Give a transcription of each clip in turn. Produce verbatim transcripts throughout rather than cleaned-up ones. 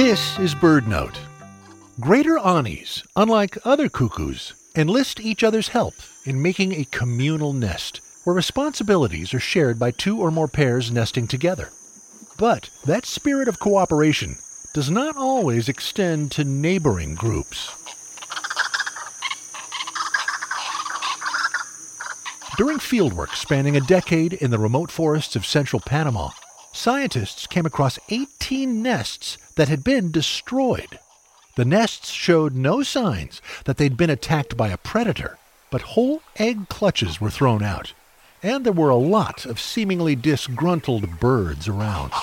This is BirdNote. Greater anis, unlike other cuckoos, enlist each other's help in making a communal nest, where responsibilities are shared by two or more pairs nesting together. But that spirit of cooperation does not always extend to neighboring groups. During fieldwork spanning a decade in the remote forests of central Panama, scientists came across eighteen nests that had been destroyed. The nests showed no signs that they'd been attacked by a predator, but whole egg clutches were thrown out, and there were a lot of seemingly disgruntled birds around.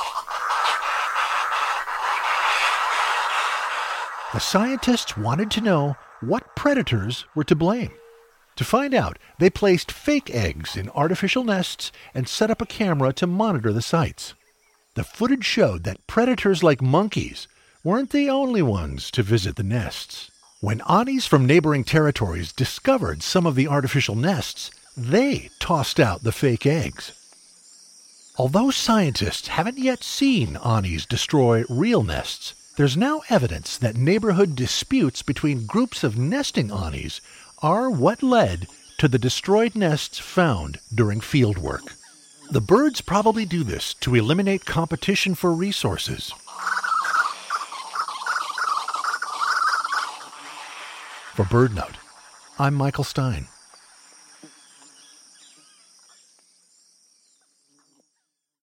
The scientists wanted to know what predators were to blame. To find out, they placed fake eggs in artificial nests and set up a camera to monitor the sites. The footage showed that predators like monkeys weren't the only ones to visit the nests. When anis from neighboring territories discovered some of the artificial nests, they tossed out the fake eggs. Although scientists haven't yet seen anis destroy real nests, there's now evidence that neighborhood disputes between groups of nesting anis are what led to the destroyed nests found during fieldwork. The birds probably do this to eliminate competition for resources. For BirdNote, I'm Michael Stein.